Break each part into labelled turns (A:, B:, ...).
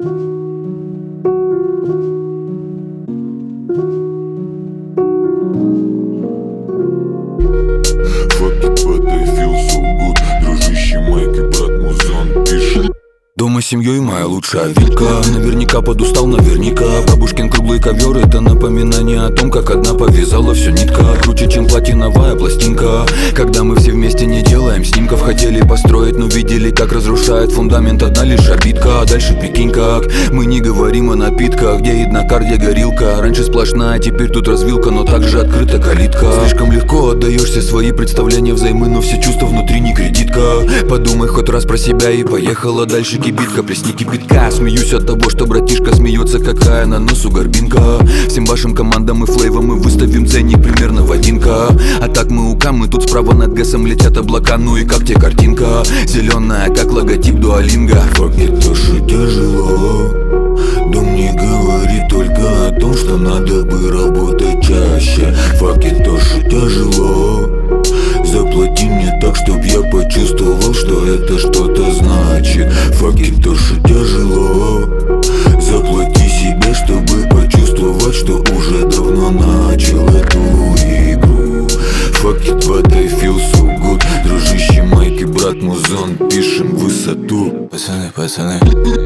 A: Дружище Майк и брат Музон пишет.
B: Дома с семьей моя лучшая вилька. Наверняка подустал, наверняка. Бабушкин круглый ковер — это напоминание о том, как одна повязала всю нитка. Круче, чем платиновая пластинка. Когда мы все вместе не делаем снимков. Хотели построить, но видели, как разрушает фундамент одна лишь обидка. А дальше прикинь как мы не говорим о напитках, где еднокар, где горилка. Раньше сплошная, теперь тут развилка, но также открыта калитка. Слишком легко отдаешь все свои представления взаймы, но все чувства внутри не кредитка. Подумай хоть раз про себя и поехала дальше. Кибитка, плесни кипятка. Смеюсь от того, что братишка смеется, какая на носу горбинка. Всем вашим командам и флейвам мы выставим ценник примерно в 1К. А так мы УК, мы тут справа над ГЭСом летят облака. Ну и как тебе картинка? Зеленая, как логотип дуалинга.
A: Фак, это же тяжело. Дом не говорит только о том, что надо бы работать чаще. Фак, это же тяжело. Заплати мне так, чтоб я почувствовал, что это что-то значит. Фак, это же тяжело. Заплати себе, чтобы почувствовать, что уже давно начал эту игру. Fuck it, but I feel so good. Дружище Майк и брат Музон пишем высоту.
C: Пацаны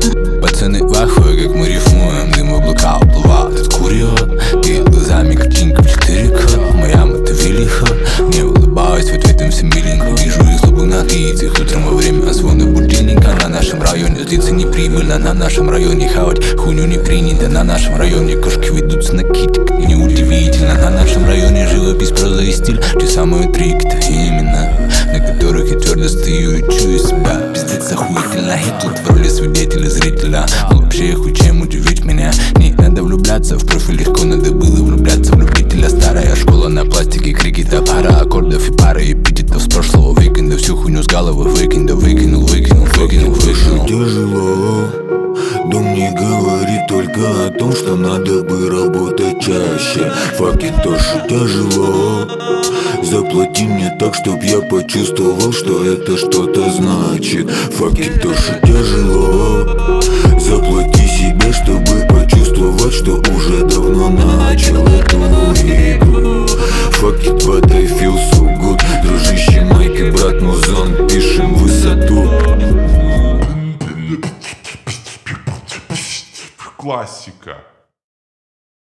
C: в ахуе, как мы рифмуем. Дым в облака уплывает от куриот. Ты глазами картинка в 4К. Моя мать велика. Не улыбаюсь в ответ им всем миленько. Вижу их злобу на лицах. Утром во время звона будильника. На нашем районе злиться неприбыльно. На нашем районе хавать хуйню не принято. На нашем районе кошки ведутся на китик. Неудивительно, на нашем районе живопись, проза и стиль. Те самые трики-то именно, на которых я твердо стою и чую себя. Пиздец охуительно, я тут в роли свидетеля, зрителя. Но вообще хуй чем удивить меня. Не надо влюбляться в профиль, легко надо было влюбляться в любителя. Старая школа на пластике, крики, да пара аккордов и пара эпитетов с прошлого векенда. Всю хуйню с головы выкинь, да выкинул.
A: Тяжело. Дом не говорит только о том, что надо бы работать чаще. Фак, это же тяжело. Заплати мне так, чтоб я почувствовал, что это что-то значит. Фак, это же тяжело. Заплати себе, чтобы почувствовать, что уже давно начал эту игру. Fuck it, but I feel so good. Дружище Майк и брат Музон пишем высоту.
D: Классика.